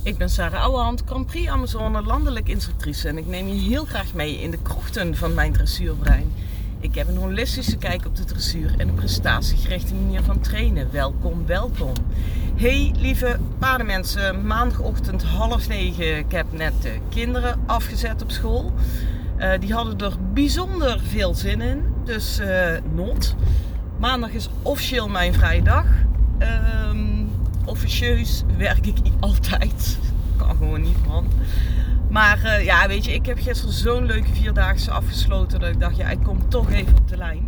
Ik ben Sarah Ouwehand, Grand Prix Amazone landelijk instructrice en ik neem je heel graag mee in de krochten van mijn dressuurbrein. Ik heb een holistische kijk op de dressuur en een prestatiegerichte manier van trainen. Welkom, welkom. Hey lieve paardenmensen, maandagochtend 8:30. Ik heb net de kinderen afgezet op school. Die hadden er bijzonder veel zin in, dus not. Maandag is officieel mijn vrije dag. Officieus werk ik altijd. Kan gewoon niet, man. Maar ja, weet je, ik heb gisteren zo'n leuke 4-daagse afgesloten dat ik dacht, ja, ik kom toch even op de lijn.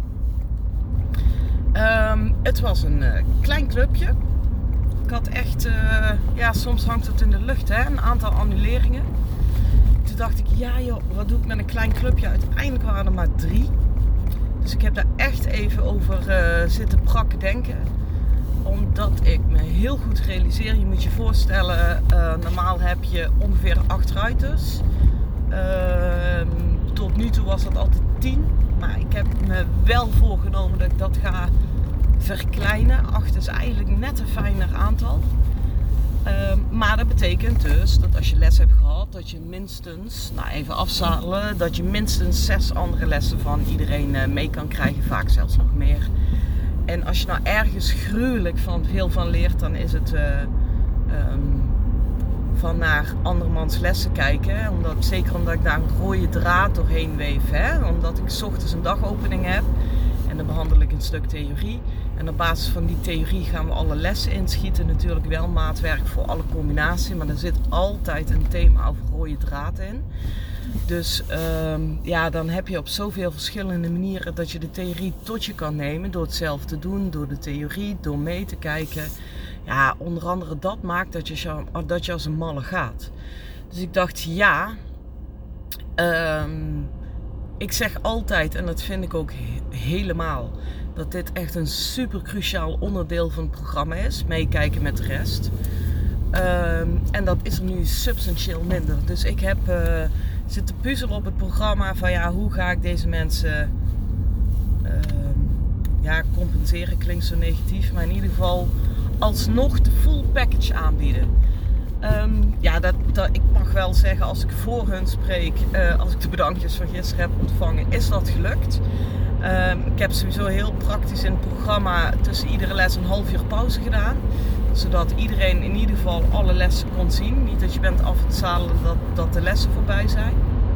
Het was een klein clubje. Ik had echt, ja, soms hangt het in de lucht, hè, een aantal annuleringen. Toen dacht ik, ja joh, wat doe ik met een klein clubje? Uiteindelijk waren er maar 3. Dus ik heb daar echt even over zitten brakken denken. Omdat ik me heel goed realiseer, je moet je voorstellen, normaal heb je ongeveer 8 ruiters. Tot nu toe was dat altijd 10. Maar ik heb me wel voorgenomen dat ik dat ga verkleinen. 8 is eigenlijk net een fijner aantal. Maar dat betekent dus dat als je les hebt gehad, dat je minstens, nou even afzadelen, dat je minstens 6 andere lessen van iedereen mee kan krijgen. Vaak zelfs nog meer. En als je nou ergens gruwelijk veel van leert, dan is het van naar andermans lessen kijken. Zeker omdat ik daar een rode draad doorheen weef. Hè? Omdat ik 's ochtends een dagopening heb en dan behandel ik een stuk theorie. En op basis van die theorie gaan we alle lessen inschieten. Natuurlijk wel maatwerk voor alle combinatie, maar er zit altijd een thema over rode draad in. Dus ja, dan heb je op zoveel verschillende manieren dat je de theorie tot je kan nemen. Door het zelf te doen, door de theorie, door mee te kijken. Ja, onder andere dat maakt dat je als een malle gaat. Dus ik dacht, ja, ik zeg altijd, en dat vind ik ook helemaal, dat dit echt een super cruciaal onderdeel van het programma is. Meekijken met de rest. En dat is er nu substantieel minder. Dus ik heb zitten puzzelen op het programma van ja, hoe ga ik deze mensen ja, compenseren, klinkt zo negatief, maar in ieder geval alsnog de full package aanbieden. Ja, ik mag wel zeggen, als ik voor hun spreek, als ik de bedankjes van gisteren heb ontvangen, is dat gelukt. Ik heb sowieso heel praktisch in het programma tussen iedere les een half uur pauze gedaan. Zodat iedereen in ieder geval alle lessen kon zien. Niet dat je bent af het zadelen dat de lessen voorbij zijn.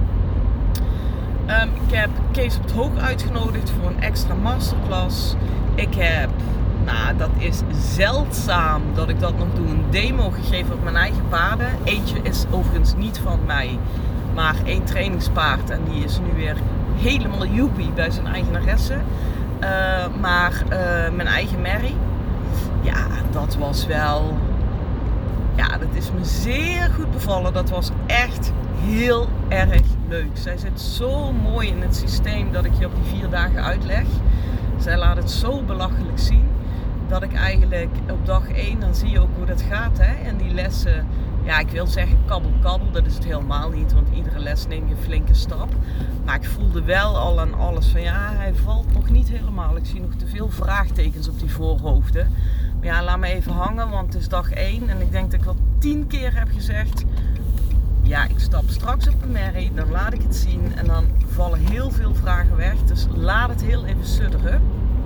Ik heb Kees op het Hoog uitgenodigd voor een extra masterclass. Ik heb, nou dat is zeldzaam dat ik dat nog doe, een demo gegeven op mijn eigen paarden. Eentje is overigens niet van mij, maar 1 trainingspaard. En die is nu weer helemaal joepie bij zijn eigenaresse. Maar mijn eigen Mary. Ja, dat was wel... Ja, dat is me zeer goed bevallen. Dat was echt heel erg leuk. Zij zit zo mooi in het systeem dat ik je op die 4 dagen uitleg. Zij laat het zo belachelijk zien. Dat ik eigenlijk op dag 1, dan zie je ook hoe dat gaat. Hè? En die lessen, ja, ik wil zeggen kabbel. Dat is het helemaal niet. Want iedere les neem je een flinke stap. Maar ik voelde wel al aan alles van ja, hij valt nog niet helemaal. Ik zie nog te veel vraagtekens op die voorhoofden. Maar ja, laat me even hangen, want het is dag 1. En ik denk dat ik wel 10 keer heb gezegd, ja, ik stap straks op een merrie, dan laat ik het zien. En dan vallen heel veel vragen weg. Dus laat het heel even sudderen.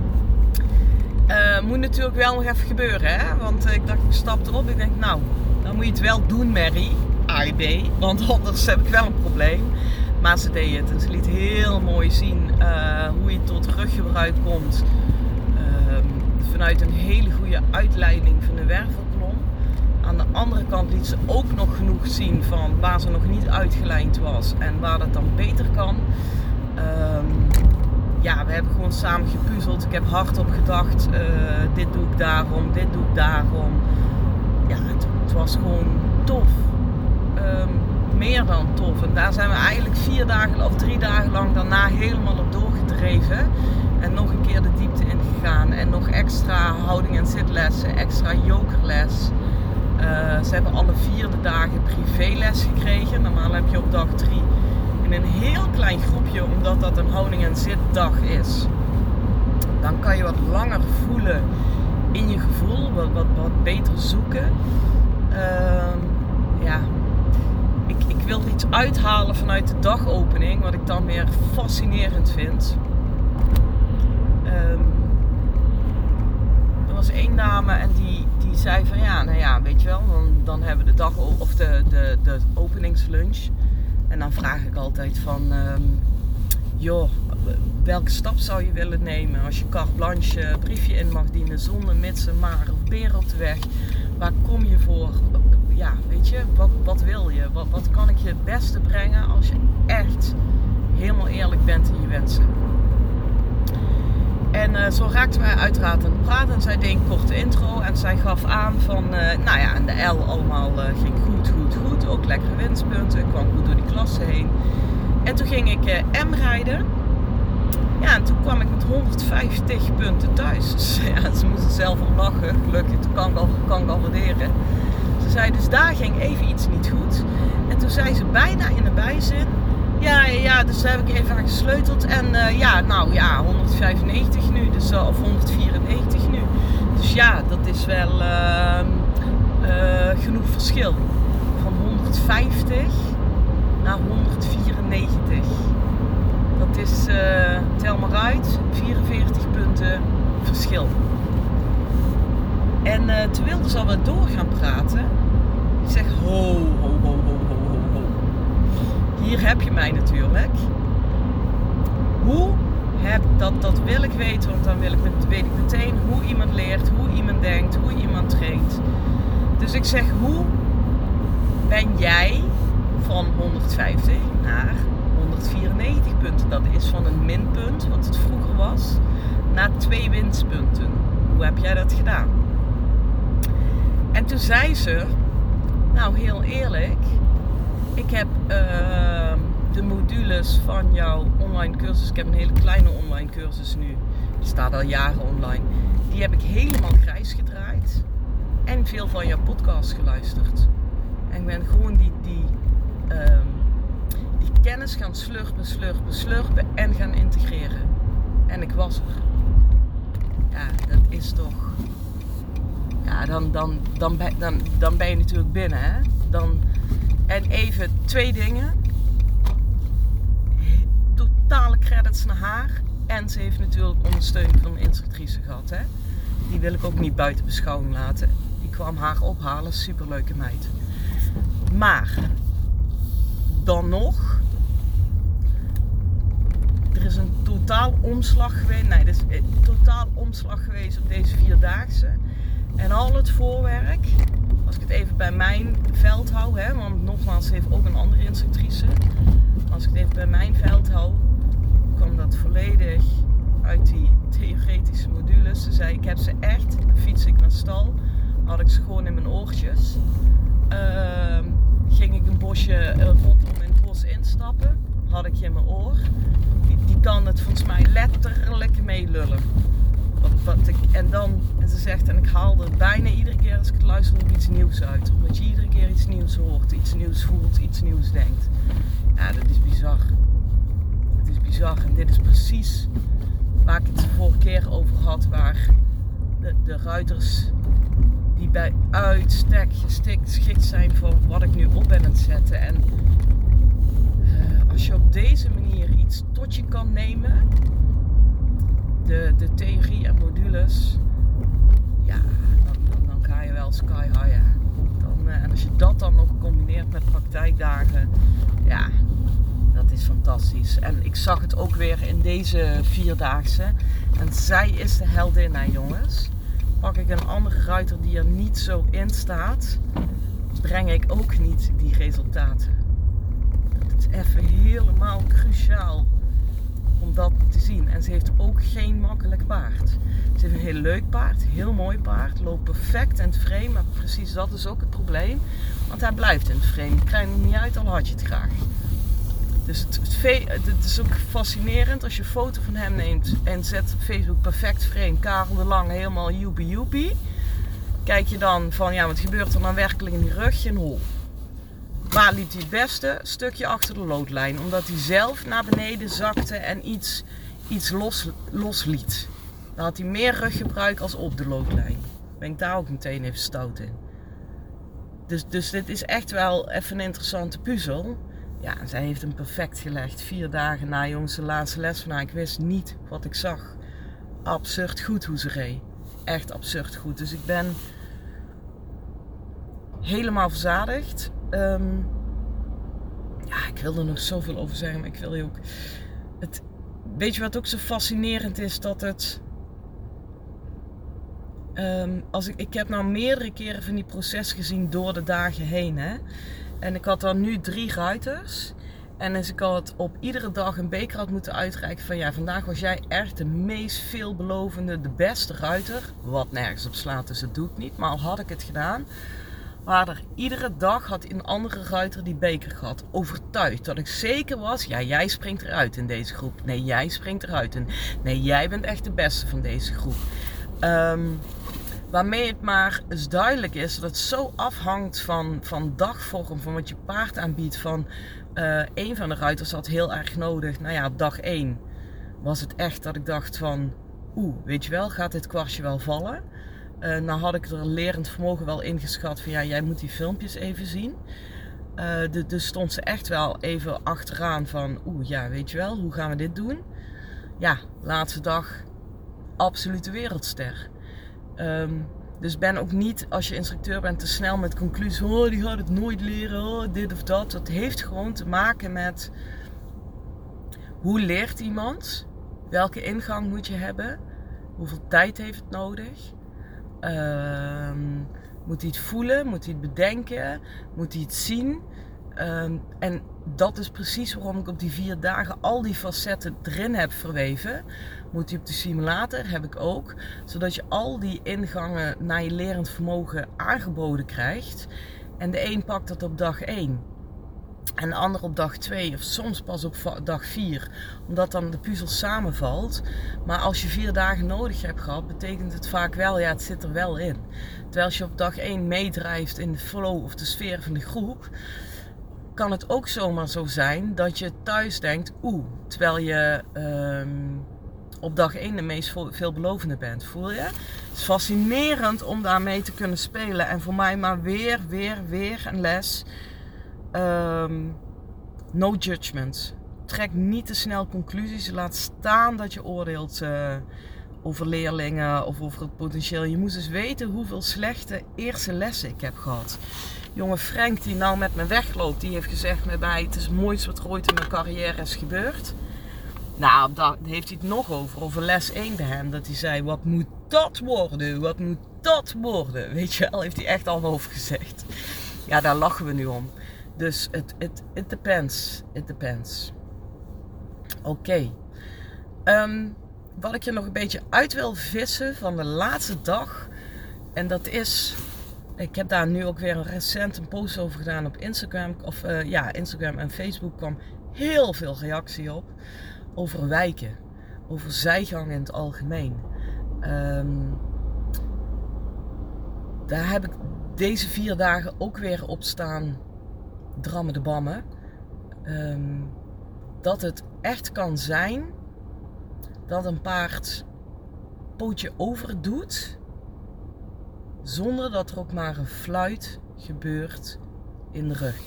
Moet natuurlijk wel nog even gebeuren, hè? Want ik dacht, ik stap erop. Ik denk, nou, dan moet je het wel doen, Mary. AIB. Want anders heb ik wel een probleem. Maar ze deed het. En ze liet heel mooi zien hoe je tot ruggebruik komt. Vanuit een hele goede uitleiding van de wervelkolom. Aan de andere kant liet ze ook nog genoeg zien van waar ze nog niet uitgelijnd was. En waar dat dan beter kan. Ja, we hebben gewoon samen gepuzzeld. Ik heb hardop gedacht, dit doe ik daarom, dit doe ik daarom. Ja, het was gewoon tof. Meer dan tof. En daar zijn we eigenlijk 4 dagen of 3 dagen lang daarna helemaal op doorgedreven. En nog een keer de diepte ingegaan. En nog extra houding- en zitlessen, extra jokerles. Ze hebben alle 4 dagen privéles gekregen. Normaal heb je op dag 3 in een heel klein groepje, omdat dat een houding- en zitdag is. Dan kan je wat langer voelen in je gevoel, wat beter zoeken. uithalen vanuit de dagopening, wat ik dan weer fascinerend vind. Er was één dame en die zei van weet je wel, dan hebben we de dag of de openingslunch. En dan vraag ik altijd van, welke stap zou je willen nemen als je carte blanche briefje in mag dienen zonder mitsen, maar of beren op de weg? Waar kom je voor? Ja, weet je, wat wil je? Wat kan ik je het beste brengen als je echt helemaal eerlijk bent in je wensen? En zo raakten wij uiteraard aan het praten. En zij deed een korte intro en zij gaf aan van, en de L allemaal ging goed. Ook lekkere winstpunten, ik kwam goed door die klasse heen. En toen ging ik M rijden. Ja, en toen kwam ik met 150 punten thuis. Dus ja, ze moesten zelf om lachen. Gelukkig, toen kan ik al waarderen. Ze zei, dus daar ging even iets niet goed. En toen zei ze bijna in de bijzin, dus daar heb ik even aan gesleuteld. En 195 nu, dus, of 194 nu. Dus ja, dat is wel genoeg verschil. Van 150 naar 194. Dat is, tel maar uit, 44 punten verschil. En toen wilde ze alweer door gaan praten. Ik zeg, ho. Hier heb je mij natuurlijk. Dat wil ik weten, want dan weet ik meteen hoe iemand leert, hoe iemand denkt, hoe iemand traint. Dus ik zeg, hoe ben jij van 150 naar 194 punten? Dat is van een minpunt, wat het vroeger was, naar 2 winstpunten. Hoe heb jij dat gedaan? En toen zei ze, nou heel eerlijk, ik heb de modules van jouw online cursus, ik heb een hele kleine online cursus nu, die staat al jaren online, die heb ik helemaal grijs gedraaid en veel van jouw podcast geluisterd. En ik ben gewoon die kennis gaan slurpen en gaan integreren. En ik was er. Ja, dat is toch... Ja, dan ben je natuurlijk binnen, hè. En even 2 dingen. Totale credits naar haar. En ze heeft natuurlijk ondersteuning van een instructrice gehad, hè. Die wil ik ook niet buiten beschouwing laten. Die kwam haar ophalen, superleuke meid. Maar, dan nog... Er is een totaal omslag geweest. Nee, er is een totaal omslag geweest op deze 4-daagse. En al het voorwerk, als ik het even bij mijn veld hou, hè, want nogmaals, ze heeft ook een andere instructrice. Als ik het even bij mijn veld hou, kwam dat volledig uit die theoretische modules. Ze zei, ik heb ze echt, fiets ik naar stal, had ik ze gewoon in mijn oortjes. Ging ik een bosje rondom in het bos instappen, had ik je in mijn oor. Die kan het volgens mij letterlijk meelullen. En ze zegt, en ik haal er bijna iedere keer als ik het luister nog iets nieuws uit. Omdat je iedere keer iets nieuws hoort, iets nieuws voelt, iets nieuws denkt. Ja, dat is bizar. Het is bizar. En dit is precies waar ik het de vorige keer over had. Waar de ruiters die bij uitstek geschikt zijn voor wat ik nu op ben aan het zetten. En als je op deze manier iets tot je kan nemen, de theorie en modules, ja, dan ga je wel sky high. En als je dat dan nog combineert met praktijkdagen, ja, dat is fantastisch. En ik zag het ook weer in deze 4-daagse. En zij is de heldin, hè, jongens. Pak ik een andere ruiter die er niet zo in staat, breng ik ook niet die resultaten. Dat is even helemaal cruciaal om dat te zien. En ze heeft ook geen makkelijk paard. Ze heeft een heel leuk paard, heel mooi paard, loopt perfect in het frame, maar precies dat is ook het probleem. Want hij blijft in het frame, je krijgt hem niet uit, al had je het graag. Dus het is ook fascinerend als je een foto van hem neemt en zet op Facebook perfect frame, Karel de Lange, helemaal joepie. Kijk je dan van, ja, wat gebeurt er dan werkelijk in die rug? Geen hol. Waar liep hij het beste? Een stukje achter de loodlijn. Omdat hij zelf naar beneden zakte en iets los liet. Dan had hij meer ruggebruik als op de loodlijn. Ben ik daar ook meteen even stout in. Dus dit is echt wel even een interessante puzzel. Ja, en zij heeft hem perfect gelegd. 4 dagen na jongens de laatste les van haar. Ik wist niet wat ik zag. Absurd goed hoe ze reed. Echt absurd goed. Dus ik ben helemaal verzadigd. Ja, ik wil er nog zoveel over zeggen, maar ik wil je ook... Weet je wat ook zo fascinerend is? Dat het... Ik heb nou meerdere keren van die proces gezien door de dagen heen. Hè? En ik had dan nu 3 ruiters. En als ik had op iedere dag een beker had moeten uitreiken van... Ja, vandaag was jij echt de meest veelbelovende, de beste ruiter. Wat nergens op slaat, dus dat doe ik niet. Maar al had ik het gedaan... Maar iedere dag had een andere ruiter die beker gehad. Overtuigd dat ik zeker was. Ja, jij springt eruit in deze groep. Nee, jij springt eruit. Nee, jij bent echt de beste van deze groep. Waarmee het maar eens duidelijk is dat het zo afhangt van dagvorm. Van wat je paard aanbiedt. Van een van de ruiters had heel erg nodig. Nou ja, op dag 1 was het echt dat ik dacht van... weet je wel, gaat dit kwartje wel vallen? Nou had ik er lerend vermogen wel ingeschat van ja, jij moet die filmpjes even zien. Dus stond ze echt wel even achteraan van ja, weet je wel, hoe gaan we dit doen? Ja, laatste dag, absolute wereldster. Dus ben ook niet, als je instructeur bent, te snel met conclusies. Die gaat het nooit leren, dit of dat. Dat heeft gewoon te maken met hoe leert iemand? Welke ingang moet je hebben? Hoeveel tijd heeft het nodig? Moet hij het voelen? Moet hij het bedenken? Moet hij het zien? En dat is precies waarom ik op die 4 dagen al die facetten erin heb verweven. Moet hij op de simulator? Heb ik ook. Zodat je al die ingangen naar je lerend vermogen aangeboden krijgt. En de een pakt dat op dag 1. En de ander op dag 2 of soms pas op dag 4. Omdat dan de puzzel samenvalt. Maar als je 4 dagen nodig hebt gehad, betekent het vaak wel, ja, het zit er wel in. Terwijl als je op dag 1 meedrijft in de flow of de sfeer van de groep, kan het ook zomaar zo zijn dat je thuis denkt, terwijl je op dag 1 de meest veelbelovende bent. Voel je? Het is fascinerend om daarmee te kunnen spelen. En voor mij maar weer een les. No judgment. Trek niet te snel conclusies. Laat staan dat je oordeelt over leerlingen of over het potentieel. Je moet dus weten hoeveel slechte eerste lessen ik heb gehad. Jonge Frank die nou met me wegloopt, die heeft gezegd met mij: het is het mooiste wat er ooit in mijn carrière is gebeurd. Nou, daar heeft hij het nog over les 1 bij hem. Dat hij zei, wat moet dat worden? Wat moet dat worden? Weet je wel, heeft hij echt al over gezegd. Ja, daar lachen we nu om. Dus it depends. It depends. Oké. Wat ik je nog een beetje uit wil vissen van de laatste dag. En dat is... Ik heb daar nu ook weer recent een post over gedaan op Instagram. Instagram en Facebook kwam heel veel reactie op. Over wijken. Over zijgang in het algemeen. Daar heb ik deze 4 dagen ook weer op staan drammen de bammen. Dat het echt kan zijn dat een paard pootje over doet zonder dat er ook maar een fluit gebeurt in de rug.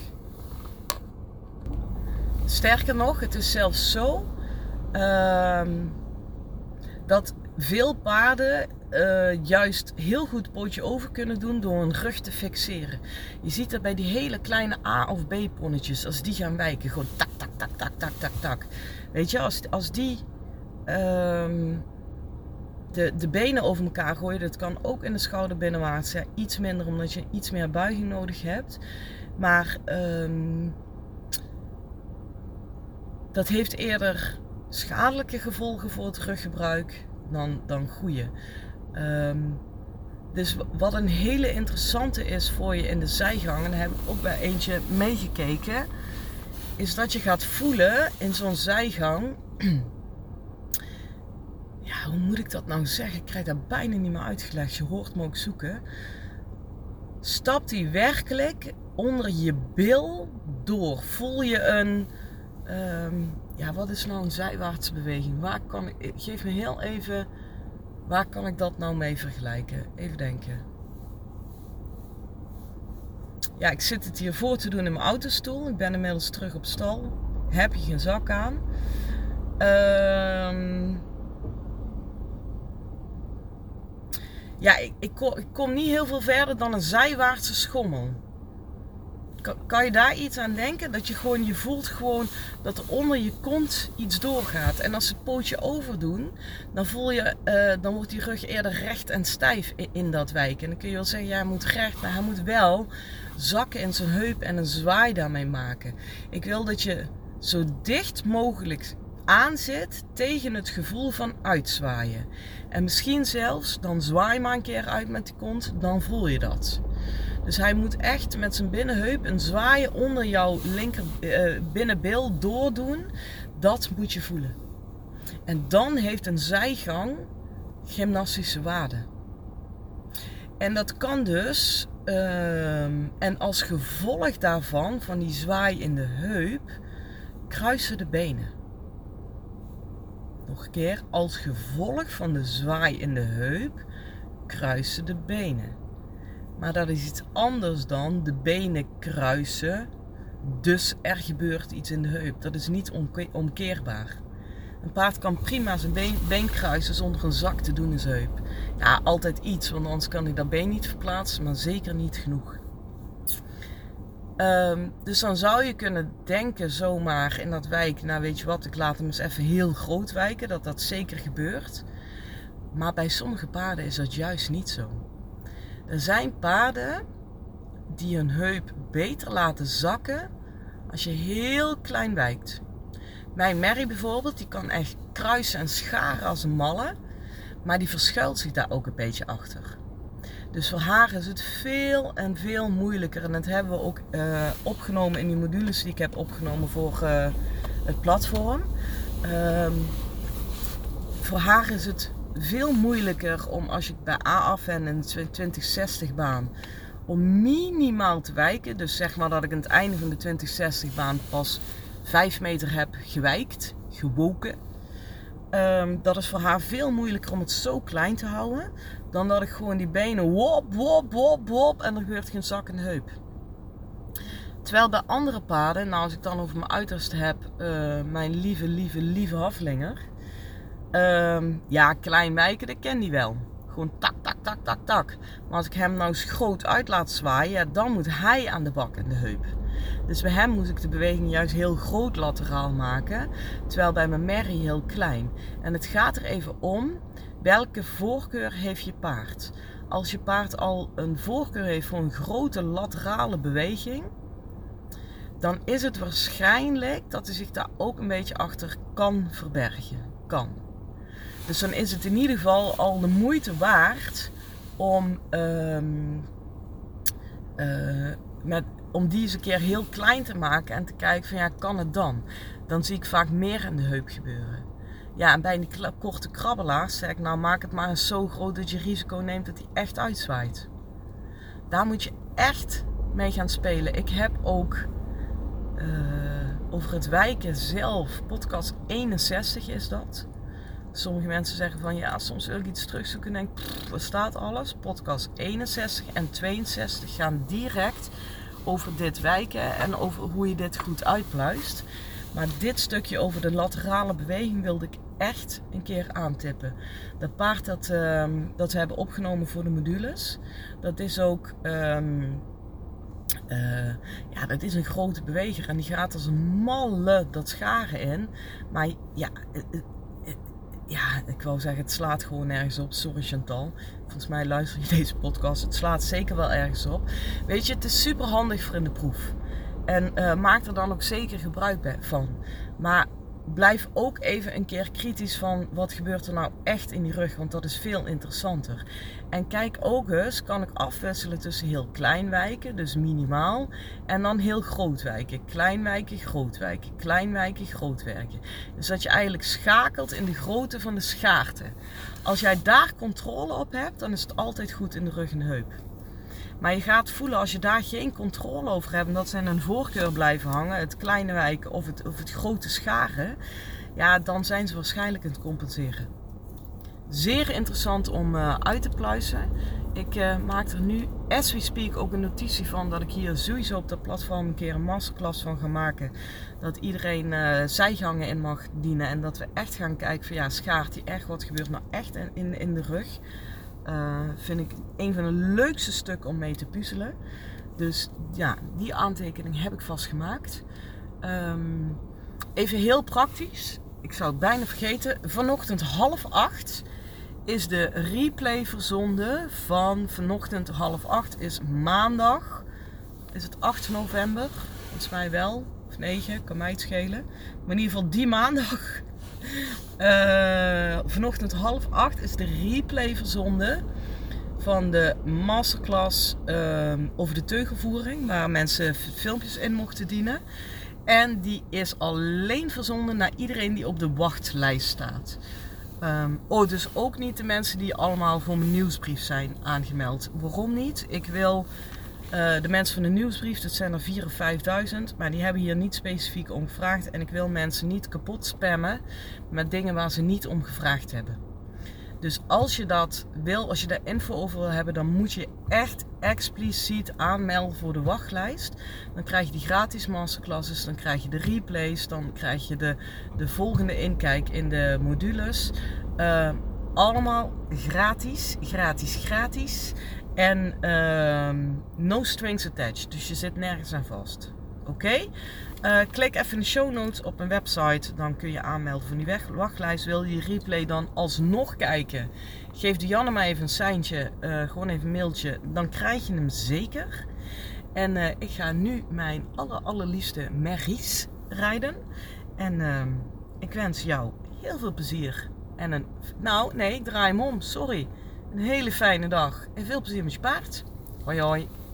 Sterker nog, het is zelfs zo dat veel paarden juist heel goed pootje over kunnen doen door een rug te fixeren. Je ziet dat bij die hele kleine A of B ponnetjes, als die gaan wijken, gewoon tak, tak, tak, tak, tak, tak, tak. Weet je, als die de benen over elkaar gooien, dat kan ook in de schouder binnenwaarts. Ja, iets minder, omdat je iets meer buiging nodig hebt. Maar dat heeft eerder schadelijke gevolgen voor het ruggebruik dan goede. Dus wat een hele interessante is voor je in de zijgang, en daar heb ik ook bij eentje meegekeken, is dat je gaat voelen in zo'n zijgang. Ja, hoe moet ik dat nou zeggen? Ik krijg dat bijna niet meer uitgelegd. Je hoort me ook zoeken. Stapt die werkelijk onder je bil door? Voel je een... wat is nou een zijwaartse beweging? Geef me heel even... Waar kan ik dat nou mee vergelijken? Even denken. Ja, ik zit het hier voor te doen in mijn autostoel. Ik ben inmiddels terug op stal. Heb je geen zak aan. Ja, ik kom niet heel veel verder dan een zijwaartse schommel. Kan je daar iets aan denken? Dat je voelt gewoon dat er onder je kont iets doorgaat. En als ze het pootje overdoen, dan wordt die rug eerder recht en stijf in dat wijken. En dan kun je wel zeggen, ja, hij moet recht, maar hij moet wel zakken in zijn heup en een zwaai daarmee maken. Ik wil dat je zo dicht mogelijk aanzit tegen het gevoel van uitzwaaien. En misschien zelfs, dan zwaai maar een keer uit met die kont, dan voel je dat. Dus hij moet echt met zijn binnenheup een zwaaien onder jouw linker binnenbil doordoen. Dat moet je voelen. En dan heeft een zijgang gymnastische waarde. En dat kan dus, en als gevolg daarvan, van die zwaai in de heup, kruisen de benen. Nog een keer, als gevolg van de zwaai in de heup, kruisen de benen. Maar dat is iets anders dan de benen kruisen, dus er gebeurt iets in de heup. Dat is niet omkeerbaar. Een paard kan prima zijn been kruisen zonder een zak te doen in zijn heup. Ja, altijd iets, want anders kan ik dat been niet verplaatsen, maar zeker niet genoeg. Dus dan zou je kunnen denken zomaar in dat wijk, nou weet je wat, ik laat hem eens even heel groot wijken, dat zeker gebeurt. Maar bij sommige paarden is dat juist niet zo. Er zijn paarden die hun heup beter laten zakken als je heel klein wijkt. Mijn Mary bijvoorbeeld, die kan echt kruisen en scharen als een malle, maar die verschuilt zich daar ook een beetje achter. Dus voor haar is het veel en veel moeilijker. En dat hebben we ook opgenomen in die modules die ik heb opgenomen voor het platform. Voor haar is het veel moeilijker om, als je bij A-af bent in de 2060 baan, om minimaal te wijken. Dus zeg maar dat ik aan het einde van de 2060 baan pas 5 meter heb gewoken. Dat is voor haar veel moeilijker om het zo klein te houden, dan dat ik gewoon die benen wop en er gebeurt geen zak in de heup. Terwijl bij andere paarden, nou als ik dan over mijn uiterste heb, mijn lieve haflinger. Ja, klein wijken, dat ken die wel. Gewoon tak. Maar als ik hem nou eens groot uit laat zwaaien, ja, dan moet hij aan de bak in de heup. Dus bij hem moet ik de beweging juist heel groot lateraal maken. Terwijl bij mijn Mary heel klein. En het gaat er even om, welke voorkeur heeft je paard? Als je paard al een voorkeur heeft voor een grote laterale beweging, dan is het waarschijnlijk dat hij zich daar ook een beetje achter kan verbergen. Dus dan is het in ieder geval al de moeite waard om die eens een keer heel klein te maken en te kijken van ja, kan het dan? Dan zie ik vaak meer in de heup gebeuren. Ja, en bij die korte krabbelaars zeg ik, nou maak het maar eens zo groot dat je risico neemt dat hij echt uitzwaait. Daar moet je echt mee gaan spelen. Ik heb ook over het wijken zelf, podcast 61 is dat. Sommige mensen zeggen van ja, soms wil ik iets terugzoeken en denk, waar staat alles? Podcast 61 en 62 gaan direct over dit wijken en over hoe je dit goed uitpluist. Maar dit stukje over de laterale beweging wilde ik echt een keer aantippen. Dat paard dat we hebben opgenomen voor de modules, dat is ook dat is een grote beweger en die gaat als een malle dat scharen in. Maar ja, ik wou zeggen, het slaat gewoon nergens op. Sorry Chantal. Volgens mij luister je deze podcast. Het slaat zeker wel ergens op. Weet je, het is super handig voor in de proef. En maak er dan ook zeker gebruik van. Maar blijf ook even een keer kritisch van wat gebeurt er nou echt in die rug. Want dat is veel interessanter. En kijk ook eens, kan ik afwisselen tussen heel klein wijken, dus minimaal. En dan heel groot wijken. Klein wijken, groot wijken. Klein wijken, groot wijken. Dus dat je eigenlijk schakelt in de grootte van de schaarte. Als jij daar controle op hebt, dan is het altijd goed in de rug en de heup. Maar je gaat voelen, als je daar geen controle over hebt, en dat ze in een voorkeur blijven hangen, het kleine wijken of het grote scharen, ja, dan zijn ze waarschijnlijk aan het compenseren. Zeer interessant om uit te pluizen. Ik maak er nu, as we speak, ook een notitie van dat ik hier sowieso op dat platform een keer een masterclass van ga maken. Dat iedereen zijgangen in mag dienen en dat we echt gaan kijken van schaart die echt, wat gebeurt nou echt in de rug. Vind ik een van de leukste stukken om mee te puzzelen. Dus ja, die aantekening heb ik vast gemaakt. Even heel praktisch. Ik zou het bijna vergeten. Vanochtend 7:30 is de replay verzonden van vanochtend 7:30 is maandag. Is het 8 november? Volgens mij wel. Of 9, kan mij het schelen. Maar in ieder geval die maandag. Vanochtend 7:30 is de replay verzonden van de masterclass over de teugelvoering. Waar mensen filmpjes in mochten dienen. En die is alleen verzonden naar iedereen die op de wachtlijst staat. Dus ook niet de mensen die allemaal voor mijn nieuwsbrief zijn aangemeld. Waarom niet? Ik wil de mensen van de nieuwsbrief, dat zijn er 4.000 of 5.000, maar die hebben hier niet specifiek om gevraagd. En ik wil mensen niet kapot spammen met dingen waar ze niet om gevraagd hebben. Dus als je dat wil, als je daar info over wil hebben, dan moet je echt expliciet aanmelden voor de wachtlijst. Dan krijg je die gratis masterclasses, dan krijg je de replays, dan krijg je de volgende inkijk in de modules. Allemaal gratis. En no strings attached, dus je zit nergens aan vast. Oké? Klik even in de show notes op mijn website. Dan kun je aanmelden voor die wachtlijst. Wil je die replay dan alsnog kijken? Geef Dianne maar even een seintje. Gewoon even een mailtje. Dan krijg je hem zeker. En ik ga nu mijn allerliefste Merries rijden. En ik wens jou heel veel plezier. En ik draai hem om. Sorry. Een hele fijne dag. En veel plezier met je paard. Hoi hoi.